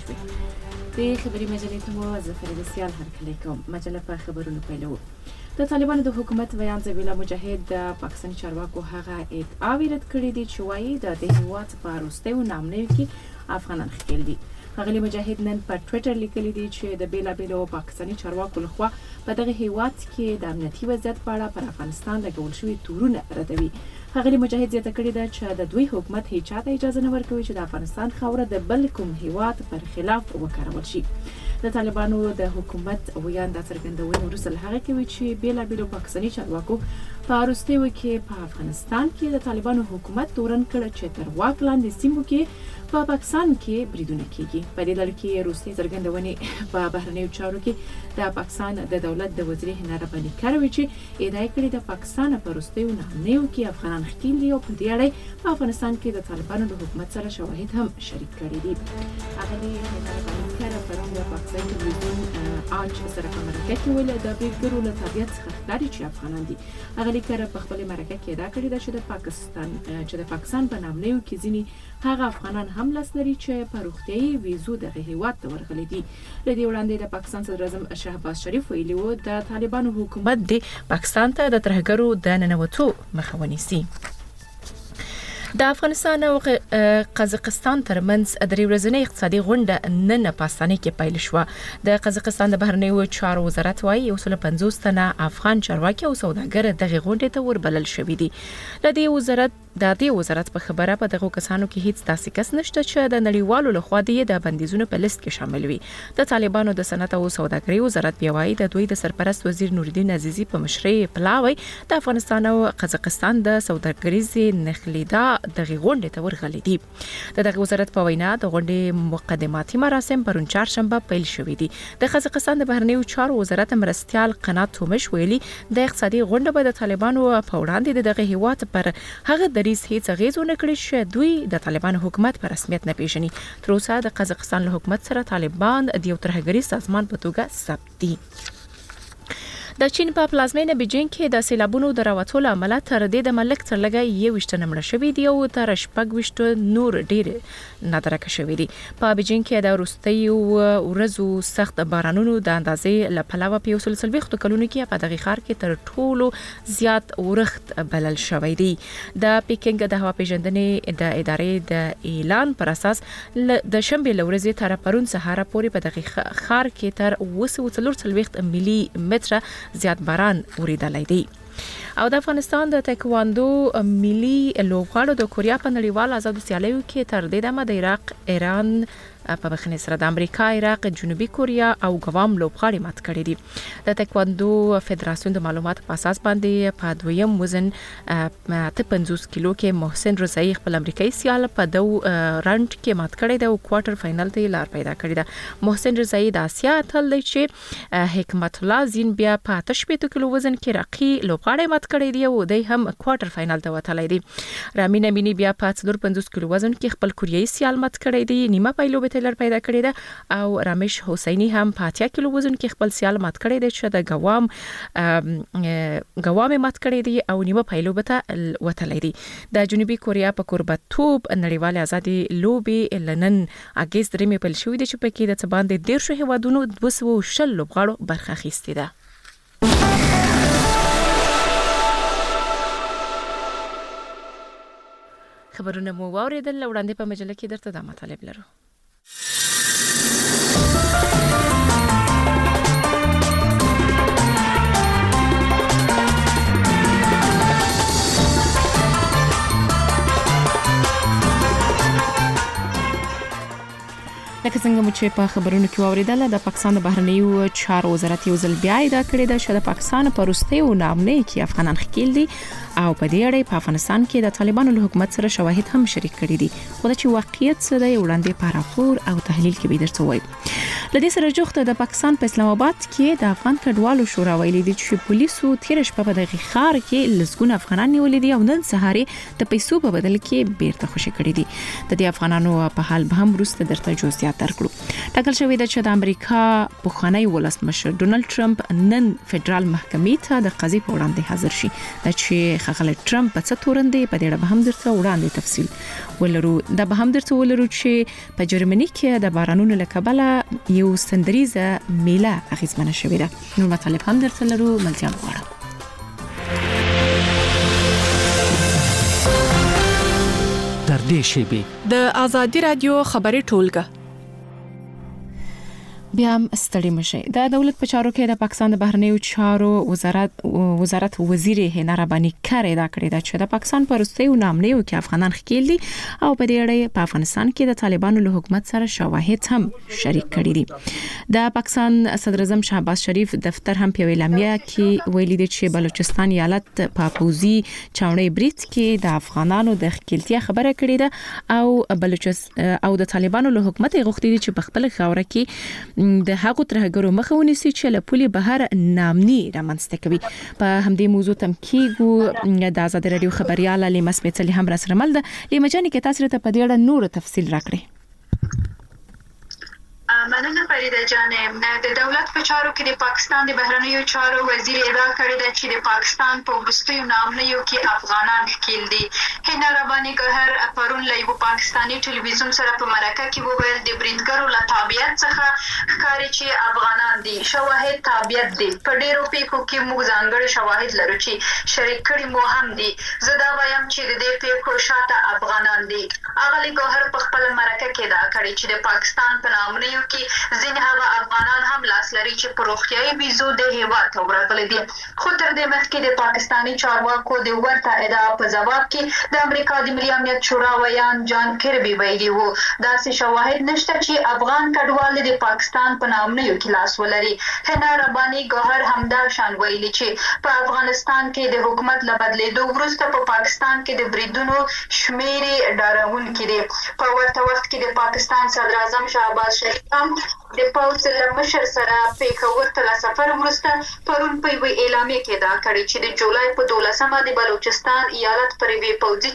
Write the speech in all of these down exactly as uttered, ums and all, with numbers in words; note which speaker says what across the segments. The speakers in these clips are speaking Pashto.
Speaker 1: شوې. د خبري مجلې ته مو زه فرید سیال هرکلی کوم. مجله په خبرونو پیلوو. د طالبانو د حکومت ویان زبیلا مجاهد د پاکستاني چارواکو هغه ادعاوې رد کړې دي چې وایي د دې هیواد په وروستیو نامنیو کې افغانان ښکېل دي. ښاغلي مجاهد نن په ټویټر لیکلي دي چې د بیلابیلو پاکستاني چارواکو لخوا په دغه هیواد کې د امنیتي وضعیت په اړه پر افغانستان لګول شوي تورونه ردوي. ښاغلي مجاهد زیاته کړې ده چې د دوی حکومت هیڅ چاته اجازه نه ورکوي چې د افغانستان خاوره د بل کوم هیواد پر خلاف وکارول شي. د طالبانو د حکومت ویان د څرګندونې وروسته له هغه کوي چې بیلابیلو پاکستاني چارواکو په وروستیو کې په افغانستان کې د طالبانو حکومت تورن کړ چې تر واک لاندې سیمو کې په پاکستان کې بریدونه کیږي. په دې ډول کې روسي څرګندونې په بهرنیو چارو کې د پاکستان د دولت د وزیر هنر بني کروي چې ادعا کړې د پاکستان په وروستیو نامنیو کې افغانان ښکېل دي او په دې اړه په افغانستان کې د طالبانو د حکومت سره شواهد هم شریک کړي دي. هغه هنر بني کروي په د پاکستان تلویزیون آج سره په مرکه کې ویل د بیګرو له طبیعت څخه ښکاري چې افغانان دي. هغه لیکره په خپل مرکه کې ادعا کړې ده چې د پاکستان چې د پاکستان په نامنیو کې ځینې هغه افغانان هم لاس لري چې په روغتیايي ویزو دغه هیواد ته ورغلي دي. له دې وړاندې د پاکستان صدر اعظم شهباز شریف ویلي و د طالبانو حکومت د پاکستان ته د ترهګرو د ننوتو مخه ونیسي. د افغانستان او قزاقستان ترمنځ درې ورځنۍ اقتصادي غونډه نن په استانه کې پیل شوه. د قزاقستان د بهرنیو چارو وزارت وايي یو سل پنځوس تنه افغان چارواکي او سوداګر دغه غونډې ته وربلل شوي دي. د دې وزارت د دې وزارت په خبره په دغه کسانو کې هیڅ داسې کس نشته چې د نړیوالو لخوا د بندیزونو په لیست کې شامل وي. د طالبانو د صنعت او سوداګرۍ وزارت بیا وايي د دوی د سرپرست وزیر نورالدین عزیزي په مشرۍ پلاوی د افغانستان او قزاقستان د سوداګریزې نخلیدا دغه غونډې ته ورغلي دي. د دغه وزارت په وینا د غونډې مقدماتي مراسم پرون چهارشنبه پیل شوې دي. د قزاقستان د بهرنیو چارو وزارت مرستيال قنات تومش ویلي د اقتصادي غونډه به د طالبانو په وړاندې دغه هیواد پر هغه دریس هیڅ اغیزونه کړی چې دوی د طالبانو حکومت په رسمیت نه پیژني. تر اوسه د قزاقستان له حکومت سره طالبان د یو ترهګری سازمان په توګه ثبت دي. د چین په پلازمینه بیجینګ کې د سیلابونو د راوتلو عمله تر دې د ملک تر لګي یو وشته نمړه شوې دي او تر شپږ وشته نور ډېر نادرکه شوې دي. په بیجینګ کې د روستیو ورځو سخت بارانونو د اندازې لپلاوه په یو سل وخت کلونو کې په دغه ښار کې تر ټولو زیات ورخت بلل شوې دي. د پیکینګ د هوا پیژندنې د ادارې د اعلان پر اساس د شنبه لورځې تر پرون سهار پورې په دغه ښار کې تر وسو وخت ملي متر زیات باران اوریدلای دی. او د افغانستان د تایکواندو ملي لوبغاړو د کوریا په نړیوال آزادو سیالیو کې تر دې دمه د عراق، ایران په بخنه سره د امریکا، عراق، جنوبي کوریا او ګوام لوبغاړي مات کړي دي. د تایکواندو فدراسیون د معلوماتو په اساس باندې په دویم وزن ته پنځوس کیلو کې محسن رضایی خپل امریکایي سیال په دو راوند کې مات کړي دی او کوارټر فائنل ته لار پیدا کړی ده. محسن رضایی د اسیا اتل دی چې حکمت الله زین بیا په تشبیه کیلو وزن کې راقي لوبغاړي مات کړي دی او د هم کوارټر فائنل ته وتلی دی. رامین امینی بیا په څلور پنځوس کیلو وزن کې خپل کوریایي سیال مات کړي دی. نیمه پایلو تلر پیدا کړی ده او رمیش حسینی هم په اتیا کیلو وزن کې خپل سیال مات کړی دی چې د ګوام ګوام مات کړی دی او نیمه پایلو به وتلی دی. د جنوبي کوریا په کوربتوب نړیوال ازادي لوبي لنن اگست درې پیل شوې دي چې په کې د څه باندې ډیر شو هیوادونو دوه سوه شل لوبغاړو برخه اخیستې ده. خبرونه مو واوریدل. وړاندې په مجله کې درته د مطالب لرو. لکه څنګه مو چې په خبرونو کې واوریدل د پاکستان د بهرنیو چارو وزارت یو ځل بیا ادعا کړې ده چې د پاکستان په وروستیو نامنې کې افغانان ښکېل دي او په دې اړه په افغانستان کې د طالبانو له حکومت سره شواهد هم شریک کړي دي. خو دا چې واقعیت څه دی وړاندې په راپور او تحلیل کې به درته وایم. لدې سره جوخته د پاکستان په اسلام آباد کې د افغان کډوالو شورا ویلي دي چې پولیسو تیر شپه په دغه ښار کې لسګونه افغانان نیولې دي او نن سهار د پیسو په بدل کې بیرته خوشي کړي دي. د دې افغانانو په حال به هم وروسته درته جزئیات ملاتړ کړو. ټاکل شوې ده چې د امریکا پخوانی ولسمشر ډونالد ټرمپ نن فدرال محکمې ته د قضیې په وړاندې حاضر شي. دا چې خغل ټرمپ په څه تورندې په دې اړه به هم درته وړاندې تفصیل ولرو. دا به هم درته ولرو چې په جرمني کې د بارانونو له کبله یو سندریزه میله اغیزمنه شوې ده. نور مطالب هم درته لرو، ملتیا غواړم.
Speaker 2: در دې شیبه
Speaker 3: د آزادي رادیو خبري ټولګه
Speaker 1: بیا هم ستړي مشي. د دولت په چارو کې د پاکستان د بهرنیو چارو وزارت وزارت وزیر هنا رباني کړی دا کړی دا چې د پاکستان پر وروستیو نامنیو کې افغانان ښکېل دي او په دې اړه په افغانستان کې د طالبانو له حکومت سره شواهد هم شریک کړي دي. د پاکستان صدر اعظم شهباز شریف دفتر هم په اعلامیه کې ویلي دی چې بلوچستان ایالت په پوزي چاونې بریټ کې د افغانانو د ښکېلتیا خبره کړې ده او بلوچستان او د طالبانو له حکومت غوښتي دي چې په خپل خاوره کې د هغو ترهګرو مخه ونیسي چې له پولي بهر نامني رامنځته کوي. په همدې موضوع تم کېږو د آزادي رادیو خبرياله لیما سپېڅلي هم را سره مل ده. لیما جانې کې تاسو ته په دې اړه نور تفصیل راکړئ.
Speaker 4: مننه فریده جانم. د دولت په چارو کې د پاکستان د بهرنیو چارو وزیر ادعا کړې ده چې د پاکستان په وروستیو نامنیو کې افغانان ښکېل دي. هنا رباني ګهر پرون له یو پاکستاني ټلویزیون سره په مرکه کې وویل د بریدګرو له تابعیت څخه ښکاري چې افغانان دي. شواهد تابعیت دي. په ډیرو پیښو کې موږ ځانګړي شواهد لرو چې شریک کړي مو هم دي. زه دا وایم چې د دې پیښو شاته افغانان دي. اغلی ګهر په خپل مرکه کې دا کړی چې د پاکستان په نامنیو کې ځینې هغه افغانان هم لاس لري چې په روغتیايي ویزو د هیواد ته ورغلي دي. خو تر دې مخکې د پاکستاني چارواکو د ورته ادعا په ځواب کې د امریکا د ملي امنیت شورا ویان جان کربي ویلي وو داسې شواهد نشته چې افغان کډوال د پاکستان په نامنیو کې لاس ولري. هنا رباني ګهر همدا شان ویلي چې په افغانستان کې د حکومت له بدلیدو وروسته په پاکستان کې د بریدونو شمیرې ډارونکې دي. په ورته وخت کې د پاکستان صدر اعظم شهباز شریف د پوځ له مشر سره پیښور ته له سفر وروسته پرون په یوه اعلامیه کې دا کړی چې د جولای په دولسمه د بلوچستان ایالت پر یوې پوځي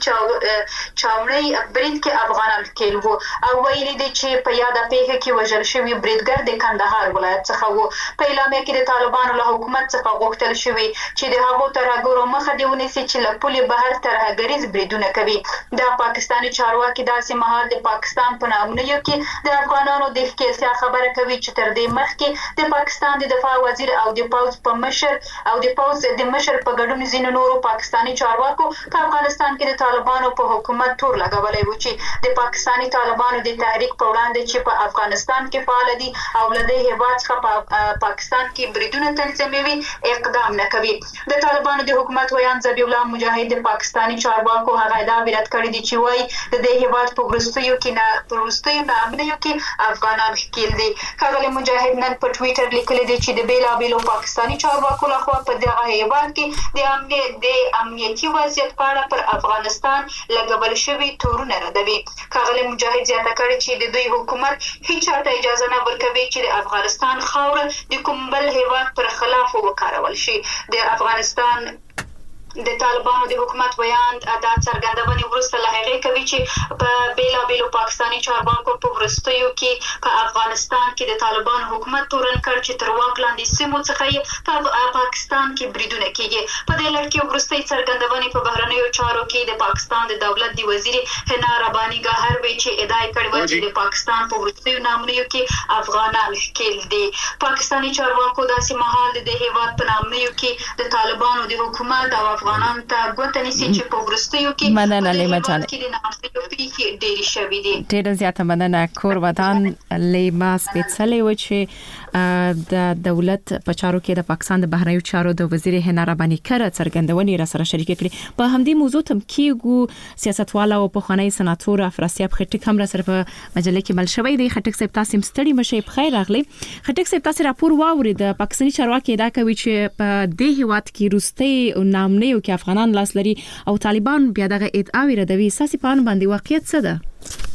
Speaker 4: چاونۍ برید کې افغانان ښکېل وو او ویلي دي چې په یاده پیښه کې وژل شوي بریدګر د کندهار ولایت څخه وو. په اعلامیه کې د طالبانو له حکومت څخه غوښتل شوي چې د هغو ترهګرو مخه دې ونیسي چې له پولې بهر ترهګریز بریدونه کوي. دا پاکستاني چارواکي داسې مهال د پاکستان په نامنیو کې د افغانانو د ښکېلتیا خبره کوي چې تر دې مخکې د پاکستان د دفاع وزیر او د پوځ په مشر او د پوځ د مشر په ګډون ځینو نورو پاکستاني چارواکو په افغانستان کې د طالبانو په حکومت تور لګولای و چې د پاکستاني طالبانو د تحریک په وړاندې چې په افغانستان کې فعال دي او له دې هیواد څخه په پاکستان کې بریدونه تنظیموي اقدام نه کوي. د طالبانو د حکومت ویان ذبیح الله مجاهد د پاکستاني چارواکو هغه ادعا رد کړې دي چې وايي د دې هیواد په وروستیو کې نه په وروستیو نامنیو کې افغانان ښکېل دي. ښاغلی مجاهد نن په ټویټر لیکلی دی چې د بېلابېلو پاکستاني چارواکو لخوا په دغه هیواد کې د امنیت د امنیتي وضعیت په اړه پر افغانستان لګول شوي تورونه ردوي. ښاغلی مجاهد زیاته کړې چې د دوی حکومت هیڅ چاته اجازه نه ورکوي چې د افغانستان خاوره د کوم بل هیواد پر خلاف وکارول شي. د افغانستان د طالبانو د حکومت بیان دا څرګندونې وروسته له هغې کوي چې په بېلابېلو پاکستاني چارواکو په وروستیو کې په افغانستان کې د طالبانو حکومت تورن کړ چې تر واک لاندې سیمو څخه یې په پاکستان کې بریدونه کېږي. په دې لړ کې وروستۍ څرګندونې په بهرنیو چارو کې د پاکستان د دولت د وزیر هنا رباني ګهر وی چې ادعا یې کړې وه چې د پاکستان په وروستیو نامنیو کې افغانان ښکېل دي. پاکستاني چارواکو داسې مهال د دې هیواد په نامنیو کې د طالبانو د حکومت او افغانان ته ګوته نیسي چې په وروستیو کې
Speaker 1: مننه لیما جان
Speaker 4: کې د نامنیو پیښې ډېرې شوي دي.
Speaker 1: ډېره زیاته مننه کور ودان لیما سپېڅلې و چې د دولت په چارو کې د پاکستان د بهرنیو چارو د وزیر هنا رباني کړه څرګندونې را سره شریک کړي. په همدې موضوع تم کېږو سیاستوال او پخوانی سناتور افراسیاب خټک هم را سره په مجله کې مل شوی دی. خټک صاحب تاسو ستړي مشه بخیر راغلی. خټک صاحب تاسو راپور واورید د پاکستاني چارواکي دا کوي چې په دې هیواد کې روستي نامنیو کې افغانان لاس لري او طالبان بیا دغه ادعاوې ردوي. ساسي پان باندې واقعیت څه ده؟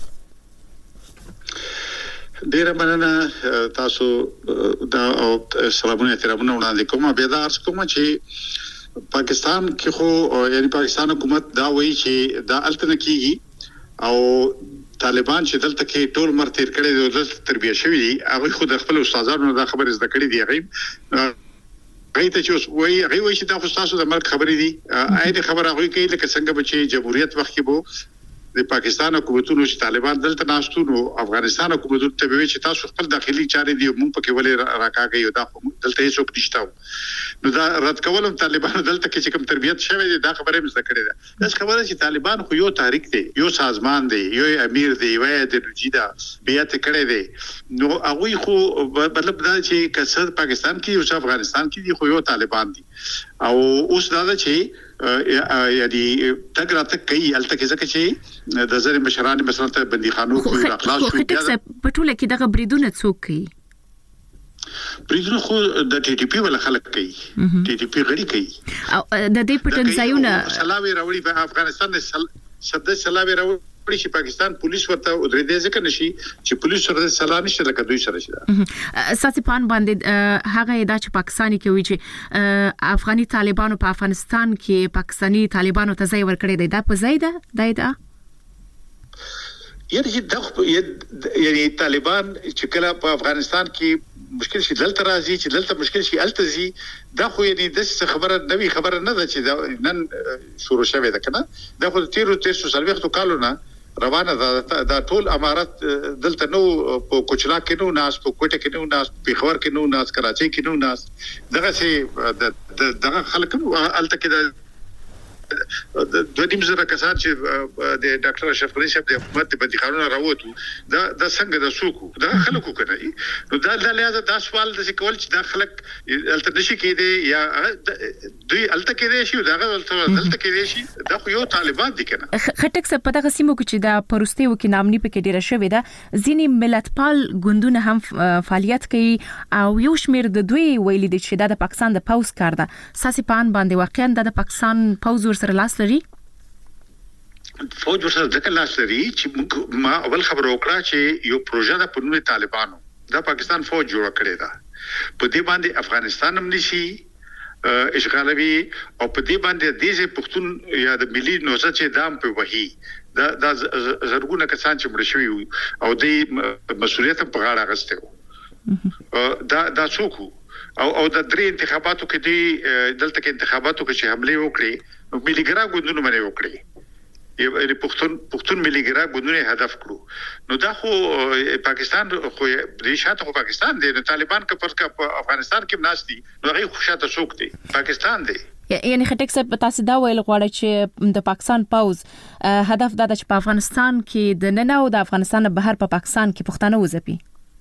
Speaker 5: ډیره مننه تاسو دا او سلامونه احترامونه وړاندې کوم. بیا دا ارز کوم چې پاکستان کې خو یعنی پاکستان حکومت دا وایي چې دا الټنه کیږي او طالبان چې دلته کې ټول مر تیر کړي دي دلته تربیه شوی دي هغه خود خپل استادانو دا خبر زده کړی دی هغه غیته چې وایي هغه وایي چې دا خو تاسو د مرګ خبرې دي اې خبره هغه کوي لکه څنګه چې جمهوریت وخت کې بو د پاکستان حکومتونو چې طالبان دلته ناشتونو افغانستان حکومتونو ته وی چې تاسو خپل داخلي چارې دی مونږ پکې ولې راکاږي یو دا دلته هیڅ نشته نو دا رد کولم طالبان دلته کې چې کوم تربیت شوی دی دا خبره مزه کړې ده دا خبره چې طالبان خو یو تحریک دی یو سازمان دی یو امیر دی یو د رجیدا بیات کړی دی نو هغه خو مطلب دا چې کسر پاکستان کې او افغانستان کې دی خو یو طالبان دي او اوس دا چې یعنی تګراته کوي الته کې ځکه چې د زری مشران مثلا ته بنديخانو خو اخلاص شو
Speaker 3: بیا په ټوله کې دغه بریدونه څوک کوي
Speaker 5: بریدونه خو د ټي ټي پی ول خلک کوي ټي ټي پی غړي کوي
Speaker 3: او د دې پټن ځایونه
Speaker 5: سلاوي راوړي په افغانستان د صد سلاوي راوړي چې پاکستان پولیس ورته درې دې ځکه نشي چې پولیس سره سلام نشي لکه دوی سره شي
Speaker 3: ساتي پان باندې هغه دا چې پاکستاني کې وی چې افغاني طالبانو په افغانستان کې پاکستاني طالبانو ته ځای ورکړی دی دا په ځای ده دا دا
Speaker 5: یعنی د یعنی طالبان چې کله په افغانستان کې مشکل شي دلته راځي چې دلته مشکل شي التزي دا خو یعنی د خبره نوې خبره نه ده چې نن شروع شوه ده کنه دا خو تیرو تیرو سلويختو کالو نه روانه ده دا ټول امارات دلته نو په کوچلا کې نو ناس په کوټه کې نو ناس په خبر کې نو ناس کراچي کې نو ناس دغه سي دغه خلک الته کې د دوه نیم زره کسان چې د ډاکټر اشرف غنی صاحب د حکومت د بنديخانو راووتو دا د څنګه د سوکو دا خلکو کوي نو دا د لحاظه دا سوال د کول چې دا خلک التنشي کېدي یا دوی الته کېدي شي دا دلته کېدي شي دا خو یو طالبان دي کنه
Speaker 3: خټک څه په دغه سیمو کې چې دا پروستیو کې نامني پکې ډیره شوې ده ځینی ملتپال ګوندونه هم فعالیت کوي او یو شمیر د دوی ویلي دي چې دا د پاکستان د پاوز کار ده ساسي پان باندې واقعا د پاکستان پاوز سره لاس لري
Speaker 5: فوج ورسره ځکه لاس لري چې ما اول خبر وکړه چې یو پروژه د پنوي طالبانو د پاکستان فوج جوړ کړی دا په دې باندې افغانستان هم نشي اشغالوي او په دې باندې د دې پښتون یا د ملي نوزه چې دام په وਹੀ دا د زرګونه کسان چې مړ شوي او د مسولیت په غاړه غسته دا دا څوک او او د درې انتخاباتو کې دی دلته کې انتخاباتو کې چې حمله وکړي ملي ګرا ګوندونه باندې وکړي یعنی پښتون پښتون ملي ګرا ګوندونه هدف کړو نو دا خو پاکستان خو د شاته خو پاکستان دی طالبان کا پر افغانستان کې ناشتي نو هغه خو شاته څوک دی پاکستان دی
Speaker 3: یعنی خټک څه تاسو دا ویل غواړئ چې د پاکستان پاوز هدف دا چې په افغانستان کې د نن او د افغانستان بهر په پاکستان کې پښتانه وځپي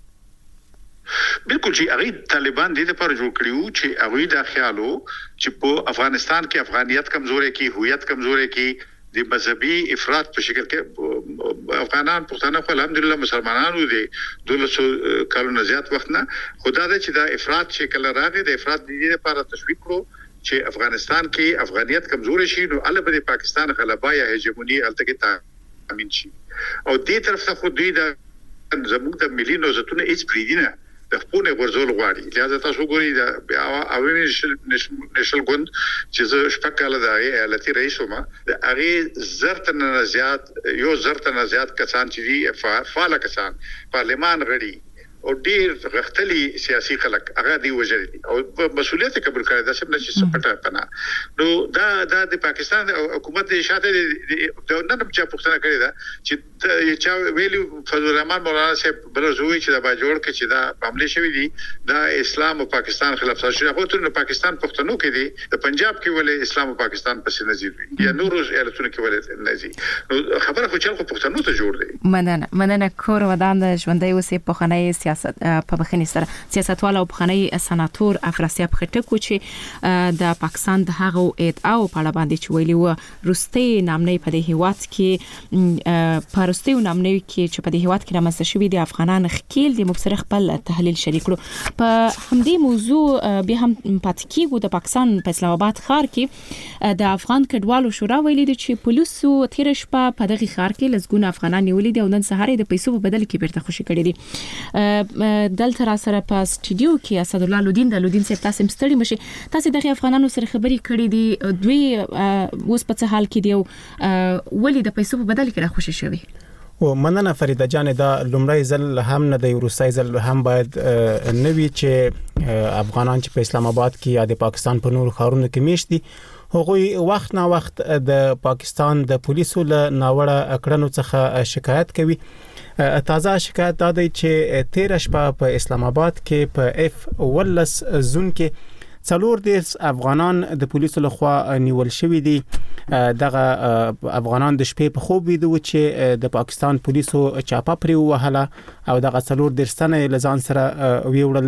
Speaker 5: بالکل چې هغه طالبان دې لپاره جوړ کړیو چې هغه دا خیالو چې په افغانستان کې افغانیت کمزوري کی هویت کمزوري کی د مذهبي افراط په شکل کې افغانان پښتانه خو الحمدلله مسلمانانو دي دولسو کالونو زیات وخت نه خدا دې چې دا افراط شکل راغی د افراط دې لپاره تشویق کړو چې افغانستان کې افغانیت کمزوري شي نو البته د پاکستان غلبه یا هجمونی الته کې تامین شي او دې طرف ته خو دوی د زموږ د ملي نوزتونه هیڅ بریدینه د خپل غرزول غواړي لہذا تاسو ګورئ دا عوامي نشل ګوند چې شپږ د ایالتي رئیس ومه د هغه زرتن زیات یو زرتن زیات کسان چې فعال کسان پارلمان غړي او ډیر غختلي سیاسي خلک هغه دی وجري او مسؤلیت قبول کړی دا څنګه چې سپټه پنا نو دا د پاکستان حکومت د شاته د نن په پښتنه کړی دا چې چې ویلو فضل الرحمن مولانا صاحب بلوزوي چې دا با جوړ کې چې دا حمله شوې دي دا اسلام او پاکستان خلاف سازش نه هوته نو پاکستان پښتنو کې دي د پنجاب کې ولې اسلام او پاکستان پسې نظیر وي یا نور ایالتونو کې ولې نظیر نو خبره خو چې پښتنو ته جوړ دی
Speaker 3: مننه مننه کور ودان ژوندۍ اوسې په خنۍ سیاست په بخنی سره سیاستوال او بخنی سناتور افراسیاب خټکو چې د پاکستان د هغه ادعا او په اړه باندې چې ویلي و روستي نامنۍ په دې هیواد کې پرستی نامنۍ کې چې په دې هیواد کې رامنځته شوی د افغانان خکیل د مبصره خپل تحلیل شریک کړو په همدې موضوع به هم پات کېږو د پاکستان په اسلام آباد ښار کې د افغان کډوالو شورا ویلي چې پولیسو تیر شپه په دغه ښار کې لږونه افغانان نیولې دي او نن سهار د پیسو په بدل کې بیرته خوشي کړي دي دلته را سره په سټډیو کې اسد الله لودین د لودین صاحب تاسو مستړي مشي تاسو دغه افغانانو سره خبري کړې دي دوی اوس په څه حال کې دی ولې د پیسو په بدل کې را خوشي شوی
Speaker 6: و مننه فریده جان دا لومړی ځل هم نه د روسي ځل هم باید نوی چې افغانان چې په اسلام آباد کې یا د پاکستان په نور ښارونو کې میشتي هغوی وخت نه وخت د پاکستان د پولیسو له ناوړه کړنو څخه شکایت کوي. تازه شکایت دا دی چې تیر شپه په اسلام آباد کې په اف ولس زون کې څلور دیرش افغانان د پولیسو لخوا نیول شوی دي. دغه افغانان د شپې په خوب ویدو چې د پاکستان پولیسو چاپه پرې وهله او دغه څلور دیرش تنه لزان سره ویوړل.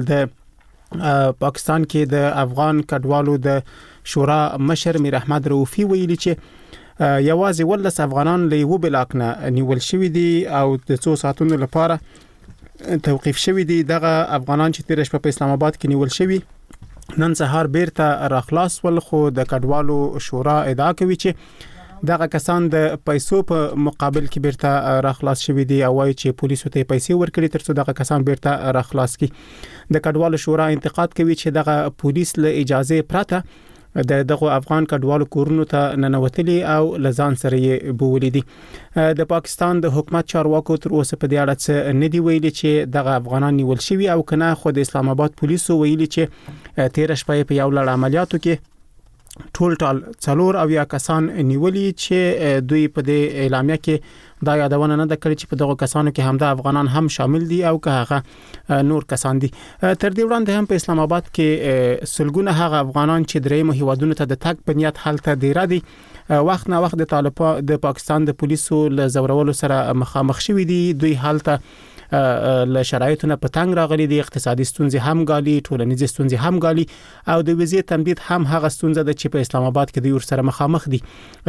Speaker 6: د پاکستان کې د افغان کډوالو د شورا مشر میر احمد رؤفي ویلي چې یوازې ولس افغانان له یو بلاک نه نیول شوی دي او د څو ساعتونو لپاره توقيف شوی دي. دغه افغانان چې تیر شپه په اسلام آباد کې نیول شوی نن سهار بیرته راخلاص ول، خو د کډوالو شورا ادعا کوي چې دغه کسان د پیسو په مقابل کې بیرته راخلاص شوی دي او وايي چې پولیسو ته پیسې ورکړي ترڅو دغه کسان بیرته راخلاص کړي. د کډوالو شورا انتقاد کوي چې دغه پولیس له اجازه پرته د دغه افغان کډوالو کورونو ته ننوتلي او لزان سره یې بوولي دي. د پاکستان د حکومت چارواکو تر اوسه په دې اړه څه نه دی ویلي چې دغه افغانان نیول شوی او کنه خو د اسلام آباد پولیسو ویلي چې تیر شپه په یو لړ عملیاتو کې ټول ټال څلور او یا کسان نیولي چې دوی په دې اعلامیه کې دا یادونه نه د کړی چې په دغه کسانو کې هم د افغانان هم شامل دي او که هغه نور کسان دي. تر دې وړاندې هم په اسلام آباد کې سلګونه هغه افغانان چې درېمو هیوادونو ته د تګ په نیت حالت دیره دي وخت نه وخت د طالبان د پاکستان د پولیسو له زورولو سره مخامخ شوي دي. دوی حالت له شرایطونو په تنګ راغلي دي، اقتصادي ستونزې هم غالي، ټولنیزې ستونزې هم غالي او د ویزې تمدید هم هغه ستونزه ده چې په اسلام آباد کې د ور سره مخامخ دي.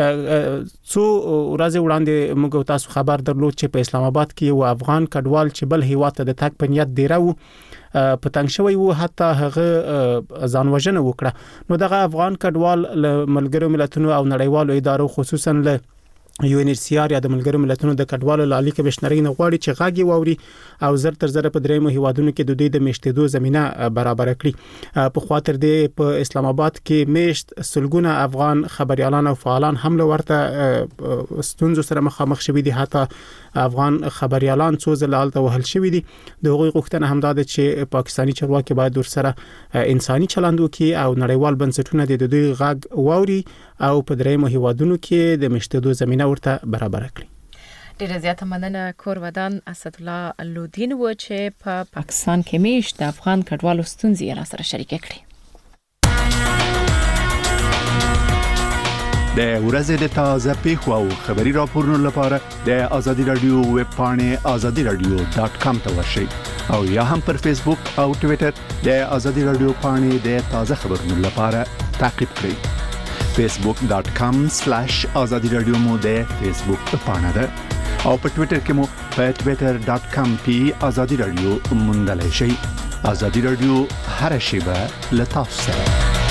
Speaker 6: څو ورځې وړاندې موږ تاسو خبر درلود چې په اسلام آباد کې یو افغان کډوال چې بل هیواد ته د تګ په نیت دیره وو په تنګ شوی وو، حتی هغه ځان وژنه وکړه. نو دغه افغان کډوال له ملګرو ملتونو او نړیوالو ادارو خصوصا له یو ان ایچ سی آر یا د ملګرو ملتونو د کډوالو لالي کمشنري نه غواړي چې غاګي ووري او زر تر زر په درېمو هیوادونو کې د دوی د میشتېدو زمينه برابر کړي. په خاطر دې په اسلام آباد کې میشت سلګونه افغان خبريالان او فعالان هم ورته ستونزو سره مخامخ شوي دي. حتی افغان خبريالان څو ځله وهل شوي دي. د هغوی غوښتنه هم ده چې پاکستاني چارواکي باید ورسره انساني چلند وکړي او نړیوال بنسټونه د دوی غاګ ووري او په درېمو هیوادونو کې د میشتېدو زمينه ورته برابر کړي.
Speaker 3: ډیره زیاته مننه کور ودان اسد الله لودین و چې په پاکستان کې میشت د افغان کډوالو ستونزې را سره شریک کړي.
Speaker 7: د ورځې د تازه پیښو او خبري راپورونو لپاره د آزادي رادیو ویب پاڼې آزادي رادیو ډاټ کام ته ورشئ او یا هم پر فیسبوک او ټوئیټر د آزادي رادیو پاڼې د تازه خبرونو لپاره تعقیب کړئ. facebook dot com slash azadi radio مو د فیسبوک پاڼه ده او په ټوئیټر کې مو په twitter dot com پی azadi radio موندلای شئ. azadi radio هر شیبه لتاسو سره.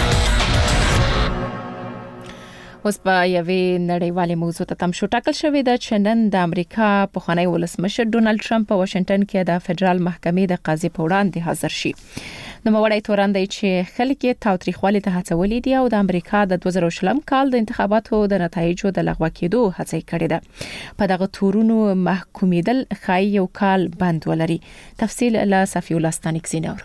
Speaker 3: اوس په یوې نړیوالې موضوع ته تم شو ټاکل شوې ده چې نن د امریکا پخوانی ولسمشر ډونالد ټرمپ په واشنگټن کې د فدرال محکمې د قاضي په وړاندې حاضر شي. نو مړی تورن دی چې خلک یې تاوتریخوالي ته هڅولې دي او د امریکا د دوه زره شلم کال د انتخاباتو د نتایجو د لغوه کېدو هڅه کړې ده. په دغه تورونو محکومیدل خای یو کال بند ولري. تفصیل له صفی الله ستانیک زینور.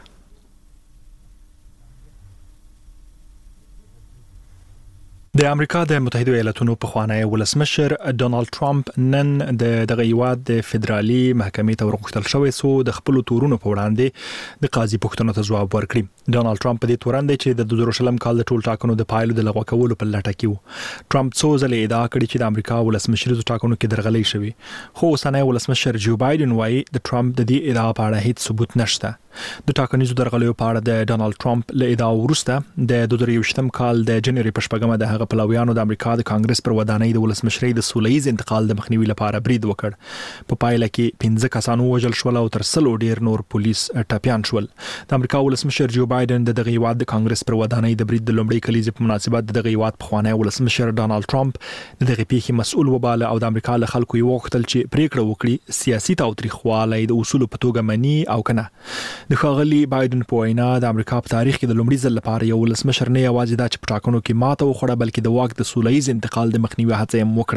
Speaker 8: د امریکا د متحده ایالاتونو پخوانی ولسمشر ډونالد ټرمپ نن د دغه هیواد د فدرالي محکمې ته ورغښتل شوی سو د خپل تورونو په وړاندې د قاضي پوښتنو ته ځواب ورکړي. ډونالد ټرمپ په دې تورن دی چې د دوه زره شلم کال د ټول ټاکنو د پایلو د لغوه کولو په لټه کې و. ټرمپ څو ځله ادعا کړې چې د امریکا ولسمشریزو ټاکنو کې درغلي شوی، خو اوسنی ولسمشر جو بایدن وایي د ټرمپ د دې ادعا په اړه هیڅ ثبوت نشته. د ټاکنیزو درغلیو په اړه د ډونالد ټرمپ له ادعا وروسته د دوه زره یوشتم کال د جنوري په شپږمه د هغه پلویانو د امریکا د کانګرس پر ودانۍ د ولسمشرۍ د سولهییز انتقال د مخنیوي لپاره برید وکړ. په پایله کې پنځه کسان وژل شول او تر سلو ډیر نور پولیس ټپيان شول. د امریکا ولسمشر جو بایدن د دغه هیواد د کانګرس پر ودانۍ د برید د لومړي کلیزې په مناسبت د دغه هیواد پخوانی ولسمشر ډونالد ټرمپ د دغه پیښې مسؤل وباله او د امریکا له خلکو یې وغوښتل چې پریکړه وکړي سیاسي تاوتریخوالی د اصولو په توګه مني او کنه. د ښاغلي بایدن په وینا د امریکا په تاریخ کې د لومړي ځل لپاره یو ولسمشر نه یوازې دا چې په ټاکنو کې ماته وخوړه بلکې د واک د سولهییز انتقال د مخنیوي هڅه یې وکړه.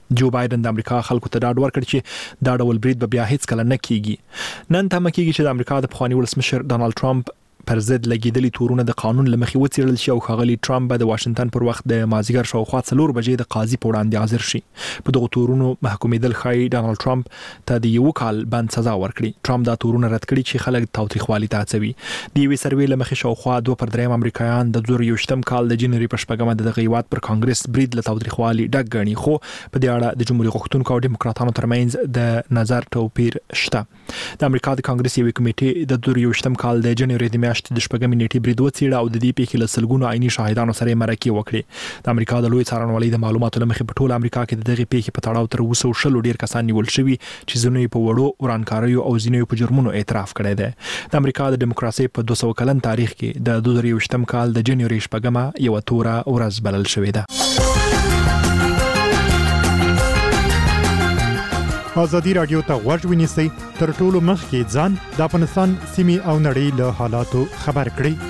Speaker 8: جو بایدن د امریکا خلکو ته ډاډ ورکړ چې دا ډول برید به بیا هیڅ کله نه کیږي. نن تمه کیږي چې د امریکا د پخواني ولسمشر ډانلډ ټرمپ پر ضد لګیدلي تورونه د قانون لمخې وڅېړل شي او ښاغلي ټرمپ به د واشنگټن پر وخت د مازیګر شاوخوا څلور بجې د قاضي په وړاندې حاضر شي. په دغو تورونو محکومېدل ښایي ډانلډ ټرمپ ته د یو کال بند سزا ورکړي. ټرمپ دا تورونه رد کړي چې خلک تاوتریخوالي ته هڅوي. د یوې سروې لمخې شاوخوا دوه پر دریم امریکایان د زور یوشتم کال د جنوري په شپږمه د دغه هیواد پر کانګرس برید له تاوتریخوالي ډک ګڼي، خو په دې اړه د جمهوریت غوښتونکو او ډیموکراتانو ترمنځ د نظر توپیر شته. د امریکا د کانګرس یوې کمیټې د زور یوشتم کال د جنوري د میاشتې د شپږمې نیټې برید وڅېړه او د دې پیښې له سلګونو عیني شاهدانو سره مرکې وکړې. د امریکا د لوی څارنوالۍ د معلوماتو له مخې په ټول امریکا کې د دغې پیښې په تړاو تر اوسه شلو ډیر کسان نیول شوي چې ځینې په وړو ورانکاریو او ځینې په جرمونو اعتراف کړی دی. د امریکا د دیموکراسي په دوه سوه کلن تاریخ کې د دوه زره یوویشتم کال د جنوري شپږمه یو توره ورځ بلل شوې ده.
Speaker 9: ازادي رادیو ته غوږ ونیسئ، تر ټولو مخکې ځان د افغانستان سیمې او نړۍ له حالاتو خبر کړئ.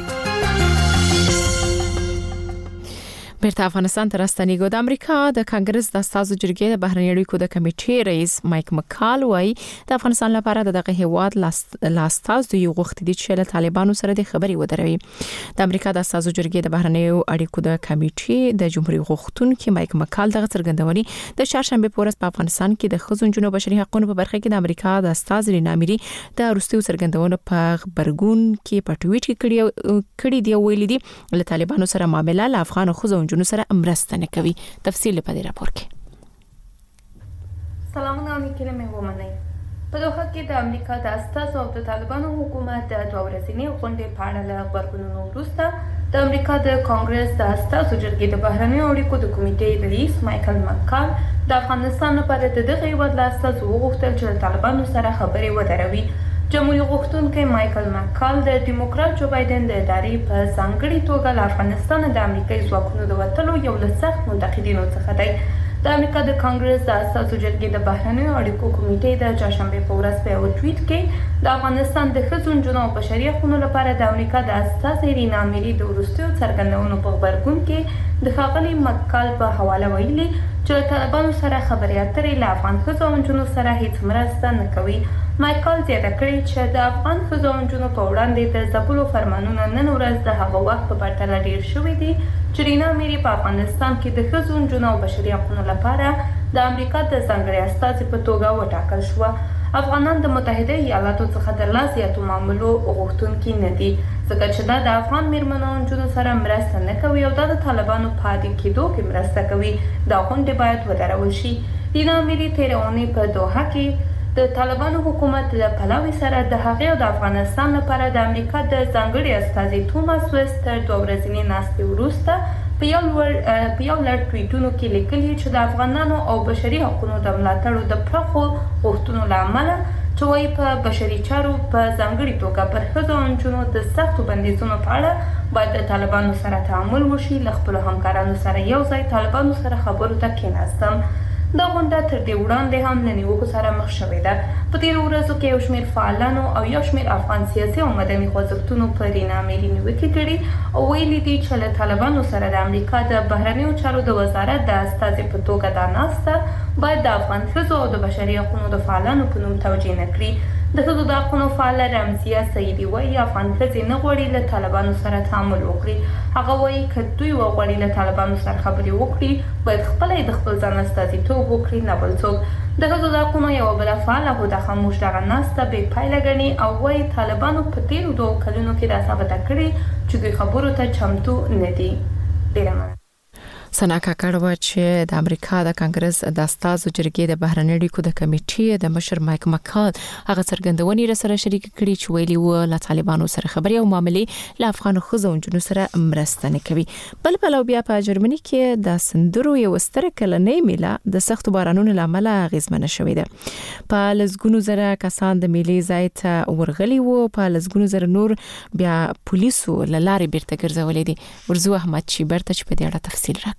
Speaker 3: بیرته افغانستان ته راستنیږو. د امریکا د کانګرس د اساسو جرګې د بهرنی اړیکو د کمیټې رئیس مایک مکال وايي د افغانستان لپاره دغه هیواد لاستاز د یو غوښتي دي چې له طالبانو سره د خبري ودروي. د امریکا د اساسو جرګې د بهرنی اړیکو د کمیټې د جمهوریت غوښتونکو مایک مکال دغه څرګندونې د چهارشنبه په ورځ په افغانستان کې د ښځو جنو بشري حقوقو په برخه کې د امریکا د استاذ رینا میری د وروستیو څرګندونو په خبرګون کې په ټویټ کې کړي کړي دی ویلي دي له طالبانو سره معامله له افغان ښځو نو سره مرسته نه کوي. تفصیل په دې راپور کې.
Speaker 10: سلامونه نیکله مې ومنئ. په دوحه کې د امریکا د استازو او د طالبانو حکومت د دوه ورځنۍ غونډې په اړه له خبرونو وروسته د امریکا د کانګرس د استازو جرګې د بهرنیو اړیکو د کمیټې رئیس مایکل مکال د افغانستان لپاره د دغه هیواد له استازو وغوښتل چې د طالبانو سره خبرې ودروي. جمهوریت غوښتونکی مایکل مکال د ډیموکرات جو بایدن د ادارې په ځانګړي توګه له افغانستان د امریکایي ځواکونو د وتلو یو له سخت منتقدینو څخه دی. د امریکا د کانګرس د اساسو جرګې د بهرنیو اړیکو کمیټې د چهارشنبه په ورځ په یو ټویټ کې د افغانستان د ښځو نجونو او بشري حقوقو لپاره د امریکا د استازي رینا میری د وروستیو څرګندونو په خبرګون کې د ښاغلي مکال په حواله ویلي چې له طالبانو سره خبرې اترې له افغان ښځو او نجونو سره هیڅ مرسته نه کوي. مایکل زیاته کړې چې د افغان ښځو او نجونو په وړاندې د ځپلو فرمانونه نن ورځ د هغه وخت په پرتله ډېر شوي دي چې رینا میری په افغانستان کې د ښځو نجونو او بشري حقوقو لپاره د امریکا د ځانګړي استازي په توګه وټاکل شوه. افغانان د متحده ایالاتو څخه د لا زیاتو معاملو غوښتونکي نه دي ځکه چې دا د افغان میرمنو او نجونو سره مرسته نه کوي او دا د طالبانو په عادي کېدو کې مرسته کوي. دا غونډې باید ودرول شي. رینا میری تېره اونۍ په دوحه کې د طالبانو حکومت له پلاوي سره د هغې او د افغانستان لپاره د امریکا د ځانګړي استازي توماس ویست تر دوه ورځنۍ ناستې وروسته په یو لړ ټویټونو کې لیکلي چې د افغانانو او بشري حقوقو د ملاتړو د پراخو غوښتنو له امله چې وایي په بشري چارو په ځانګړي توګه پر ښځو او نجونو د سختو بندیزونو په اړه باید د طالبانو سره تعامل وشي. له خپلو همکارانو سره یو ځای طالبانو سره خبرو ته کېناستم. دا غونډه تر دې وړاندې هم له نیوکو سره مخ شوې ده. په تېرو ورځو کې یو شمېر فعالانو او یو شمېر افغان سیاسي او مدني خوځښتونو په رینا میری نیوکې کړي او ویلي دي چې له طالبانو سره د امریکا د بهرنیو چارو د وزارت د استازي په توګه دا ناسته باید د افغان ښځو او د بشري حقوقو د فعالانو په نوم توجیه نه کړي. د ښځو د حقوقو فعاله رمزیه سعیدي وایي افغان ښځې نه غواړي له طالبانو سره تعامل وکړي. هغه وایي که دوی وغواړي له طالبانو سره خبرې وکړي باید خپله یې د خپل ځان استازیتوب وکړي نه بل څوک. د ښځو د حقوقو یوه بله فعاله هدى خاموش دغه ناسته بې پایله ګڼي او وایي طالبانو په تېرو دوو کلونو کې دا ثابته کړې چې دوی خبرو ته چمتو نه دي. ډېره مننه.
Speaker 3: سنا کاکړ و چې د امریکا د کانګرس د استازو جرګې د بهرنی اړیکو د کمیټې د مشر مایک مکال هغه څرګندونې سره شریک کړي چې ویلي و له طالبانو سره خبرې او معاملې له افغان ښځو او نجونو سره مرسته نه کوي. بل بل بیا په جرمني کې د سندرو یو ستر کلنۍ میله د سختو بارانونو لامل اغیزمنه شوې ده. په لزګونو زره کسان د میلې ځای ته ورغلي وو، په لزګونو زره نور بیا پولیسو له لارې بیرته ګرځولې دي. ورزو احمد چیبرته چې په دې اړه تفصیل راکړي.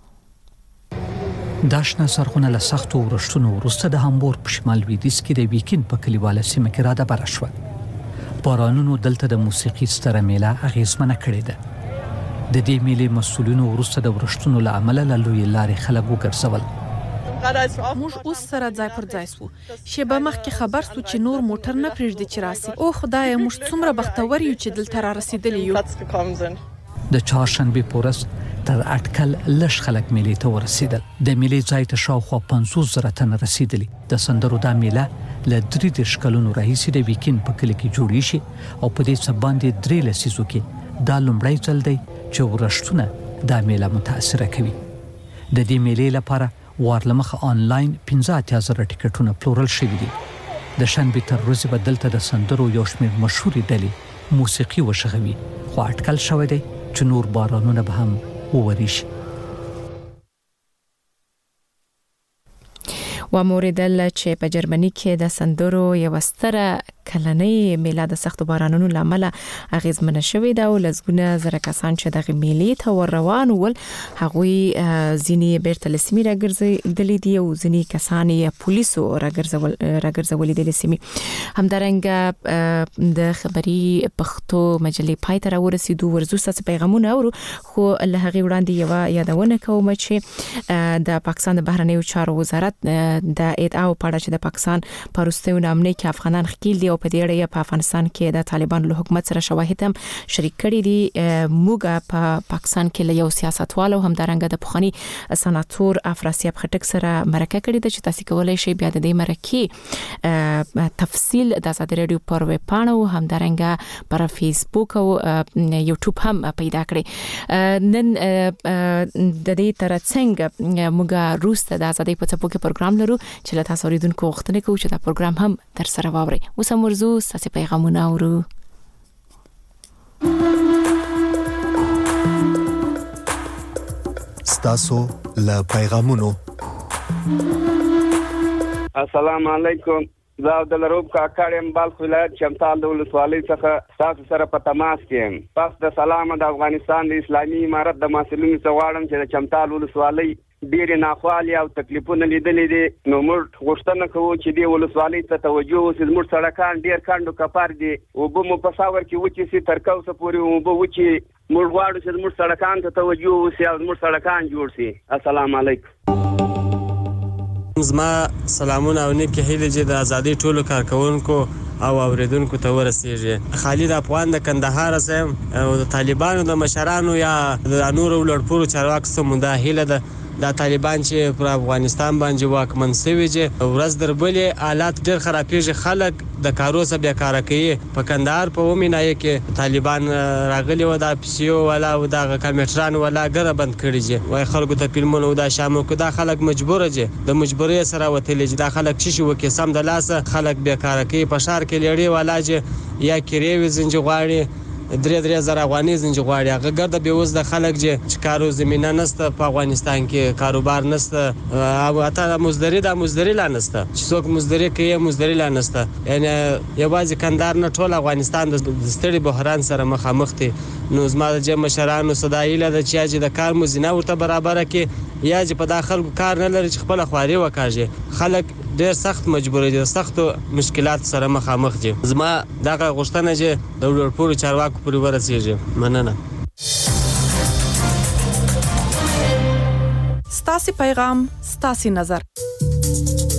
Speaker 2: داشنه سرخونه له سختو ورښتونو وروسته د هامبورګ په شمال لویدیځ کې د ویکند په کلیواله سیمه کې راډبره شوه. بارانونو دلته د موسیقي ستره میله اغیزمنه کړې ده. د دې میلې مسؤلینو وروسته د ورښتونو له امله له لویې لارې خلک وګرځول.
Speaker 11: موږ اوس سره ځای پر ځای سو شیبه مخکې خبر سو چې نور موټر نه پرېږدي چې راسي او خدای موږ څومره بختور یو چې دلته را رسیدلی یو.
Speaker 2: د چهارشنبه پورس تر اټکل لږ خلک میلې ته ورسیدل. د میلې ځای ته شاوخوا پنځوس زره تن رسیدلی. د سندرو دا میله له درې دېرش کلونو راهیسې د ویکند په کلي کې جوړې شي او په دې څه باندې درې لسیزو کې دا لومړی ځل دی چې ورښتونه دا میله متاثره کوي. د دې میلې لپاره وارلمخه آنلاین پنځه اتیا زره ټیکټونه پلورل شوي دي. د شنبې تر ورځې به دلته د سندرو یو شمېر مشهورې ډلې موسیقي وشغوي خو اټکل شوی دی چې نور بارانونه به هم ووري شي.
Speaker 3: وموریدل چې په جرمني کې د سندرو یو ستره کلنۍ میله د سختو بارانونو لامل اغیزمنه شوې ده او لزګونه زره کسان چې دغه میلې ته ور روان ول هغوی ځینې بیرته لسمي راګرځېدلې دي او ځینې کسان یې پولیسو راګرځول راګرځولې دي لسمي. همدارنګه د خبري پښتو مجلې پای ته راورسېدو ورزو ستاسو پیغامونه اورو خو له هغې وړاندې یو یادونه کوم چې د پاکستان د بهرنیو چارو وزارت د ادعا په اړه چې د پاکستان په وروستیو نامنې کې افغانان ښکیل دي او په دې اړه په افغانستان کې د طالبانو له حکومت سره شواهد هم شریک کړي دي. موږ په پاکستان کې له یو سیاستوال او همدارنګه د پخوانی سناتور افراسیاب خټک سره مرکه کړې ده چې تاسو کولای شئ بیا د دې مرکې تفصیل د آزادي رادیو پر ویب پاڼه او همدارنګه پر فیسبوک او یوټیوب هم پیدا کړئ. نن د دې ترڅنګ موږ روسته د آزادي په څپو کې پروګرام لرو چې له تاسو اوریدونکو غوښتنه کوو چې دا پروګرام هم تر سره واوري. اوس هم ورزو ستاسو پیغامونه اورو.
Speaker 12: ستاسو له پیغامونو.
Speaker 13: السلام علیکم. زه عبدالروب کاکړ یم بلخ ولایت چمتال د ولسوالۍ څخه تاسو سره په تماس کې یم. پس د سلام د افغانستان د اسلامي امارت د مسؤلینو څخه غواړم چې د چمتال ولسوالۍ ډېرې ناخوالې او تکلیفونه لیدلې دي نو موږ غوښتنه کوو چې دې ولسوالۍ ته توجه وشي. زموږ سړکان ډېر کڼ او کپر دي اوبه مو په ساور کې وچې سي تر کوسه پورې اوبه وچې. موږ غواړو چې زموږ سړکان ته توجه وشي او زموږ سړکان جوړ شي. السلام علیکم.
Speaker 14: زما سلامونه او نیکې هیلې چې د ازادي ټولو کارکونکو او اوریدونکو ته ورسیږي. خالد افغان د کندهار سم او د طالبانو د مشرانو یا د نورو لړپورو چارواکو سم د هیله ده د طالبان چې پر افغانستان باندې واکمن شوي چې ورځ در بلې حالات ډېر خرابېږي. خلک د کارو څخه بیکاره کوي. په کندهار په ومینایه کې طالبان راغلي و د پیسیو ولا او د کمپیوټران ولا ګره بند کړي چې وای خلکو ته فلمونه او د شامو کو دا خلک مجبور دي د مجبورۍ سره وتلي چې دا خلک چې شو کې سم د لاسه خلک بیکاره کوي. په شهر کې لړۍ ولا چې یا کریوي زنجي غواړي درې درې زره افغاني زنجي غواړي. هغه ګرد به اوس د خلک چې کارو زمينه نسته په افغانستان کې کاروبار نسته او اته مزدوري د مزدوري لا نسته چې څوک مزدوري کوي مزدوري لا نسته. یعنی یوازې کندهار نه ټول افغانستان د ستړي بحران سره مخامخ دي. نو زما د جمع مشرانو صدایله د چې د کار مزینه ورته برابر کې یا چې په داخل کار نه لري چې خپل خواري وکړي. خلک ډېر سخت مجبور دي سخت مشکلات سره مخامخ دي. زما دغه غوښتنه چې د ورپورو چارواکو پورې ورسیږي. مننه.
Speaker 11: ستاسو پیغام ستاسو نظر.